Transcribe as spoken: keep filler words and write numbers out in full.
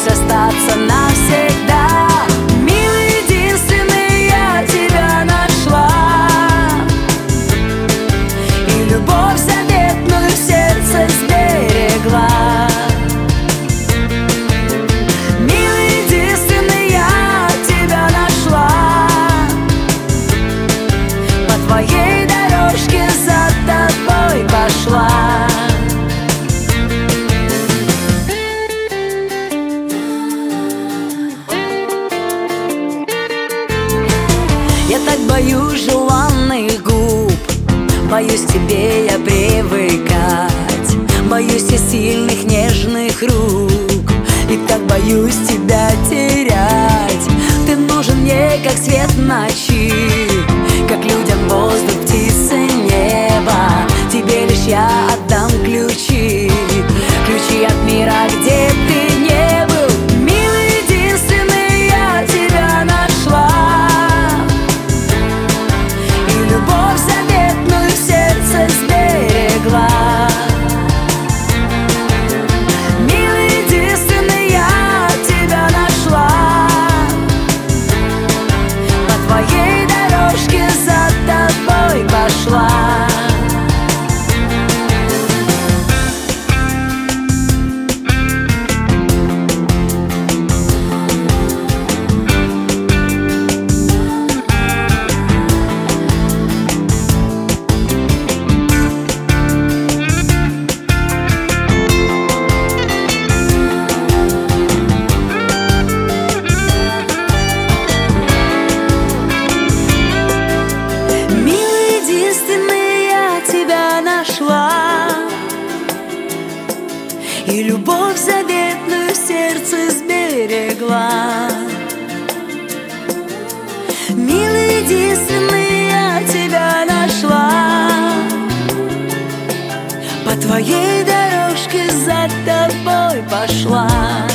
здесь остаться навсегда. Милый, единственный, я тебя нашла, и любовь заветную в сердце сберегла. Милый, единственный, я тебя нашла, по твоей дорожке за тобой пошла. Я так боюсь желанных губ, боюсь к тебе я привыкать, боюсь я сильных нежных рук, и так боюсь тебя терять. Ты нужен мне, как свет в ночи, как людям воздух, птицы, небо. Тебе лишь я отдам ключи, ключи от мира, где ты не был. Милый, единственный, я тебя нашла, и любовь заветную в сердце сберегла. Милый, единственный, я тебя нашла, по твоей дорожке за тобой пошла. И любовь заветную в сердце сберегла. Милый, единственный, я тебя нашла, по твоей дорожке за тобой пошла.